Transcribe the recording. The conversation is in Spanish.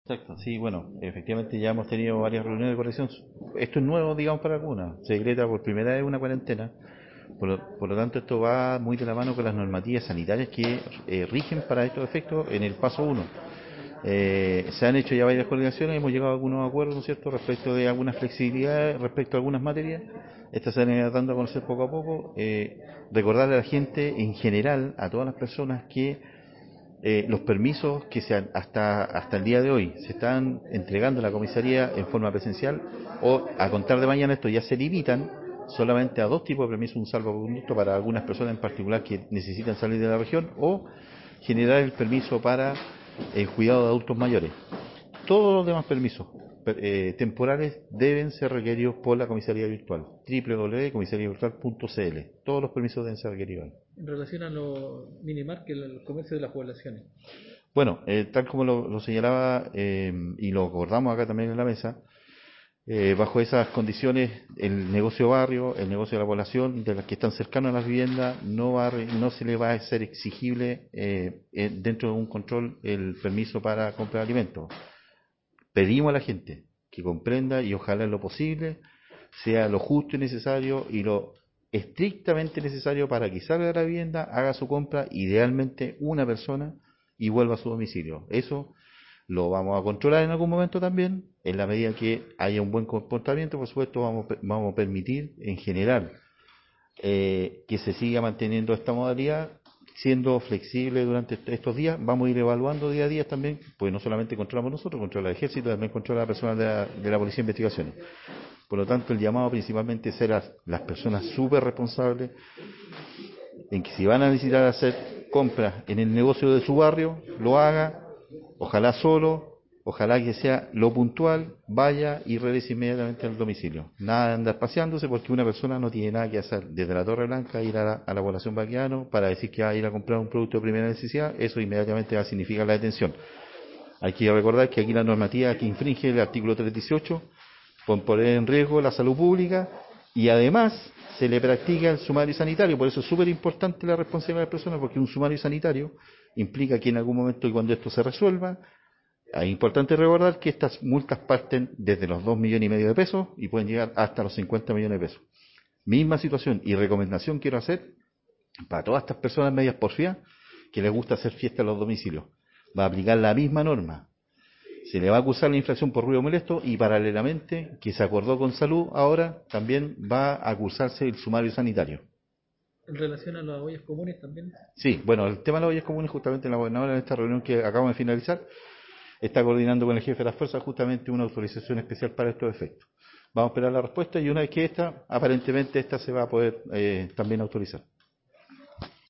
Exacto, sí, bueno, efectivamente ya hemos tenido varias reuniones de corrección. Esto es nuevo, digamos, para algunas. Se decreta por primera vez una cuarentena. Por lo tanto, esto va muy de la mano con las normativas sanitarias que rigen para estos efectos en el paso uno. Se han hecho ya varias coordinaciones, hemos llegado a algunos acuerdos, ¿no es cierto?, respecto de algunas flexibilidades, respecto a algunas materias. Estas se han ido dando a conocer poco a poco. Recordarle a la gente en general, a todas las personas, que los permisos que hasta el día de hoy se están entregando a la comisaría en forma presencial, o a contar de mañana, esto ya se limitan solamente a dos tipos de permisos: un salvoconducto para algunas personas en particular que necesitan salir de la región, o generar el permiso para el cuidado de adultos mayores. Todos los demás permisos temporales deben ser requeridos por la comisaría virtual, www.comisariavirtual.cl. Todos los permisos deben ser requeridos. En relación a los minimar, que el comercio de las poblaciones. Bueno, tal como lo señalaba, y lo acordamos acá también en la mesa, bajo esas condiciones el negocio barrio, el negocio de la población, de las que están cercanos a las viviendas, no se le va a ser exigible dentro de un control el permiso para comprar alimentos. Pedimos a la gente que comprenda, y ojalá en lo posible sea lo justo y necesario y lo estrictamente necesario para que salga de la vivienda, haga su compra, idealmente una persona, y vuelva a su domicilio. Eso lo vamos a controlar en algún momento también, en la medida que haya un buen comportamiento. Por supuesto, vamos a permitir en general que se siga manteniendo esta modalidad, siendo flexible durante estos días. Vamos a ir evaluando día a día también, pues no solamente controlamos nosotros, controla el ejército, también controla la personal de la Policía de Investigaciones. Por lo tanto, el llamado principalmente será las personas súper responsables, en que si van a necesitar hacer compras en el negocio de su barrio, lo haga, ojalá solo, ojalá que sea lo puntual, vaya y regrese inmediatamente al domicilio. Nada de andar paseándose, porque una persona no tiene nada que hacer desde la Torre Blanca, ir a la población Baqueano para decir que va a ir a comprar un producto de primera necesidad. Eso inmediatamente va a significar la detención. Hay que recordar que aquí la normativa que infringe el artículo 318 por poner en riesgo la salud pública, y además se le practica el sumario sanitario. Por eso es súper importante la responsabilidad de las personas, porque un sumario sanitario implica que en algún momento, y cuando esto se resuelva, es importante recordar que estas multas parten desde los 2,5 millones de pesos y pueden llegar hasta los 50 millones de pesos. Misma situación y recomendación quiero hacer para todas estas personas medias porfiadas que les gusta hacer fiesta en los domicilios. Va a aplicar la misma norma. Se le va a acusar la infracción por ruido molesto, y paralelamente, que se acordó con salud, ahora también va a acusarse el sumario sanitario. En relación a las ollas comunes también. Sí, bueno, el tema de las ollas comunes, justamente la gobernadora en esta reunión que acabamos de finalizar está coordinando con el jefe de las fuerzas justamente una autorización especial para estos efectos. Vamos a esperar la respuesta, y una vez que aparentemente esta se va a poder también autorizar.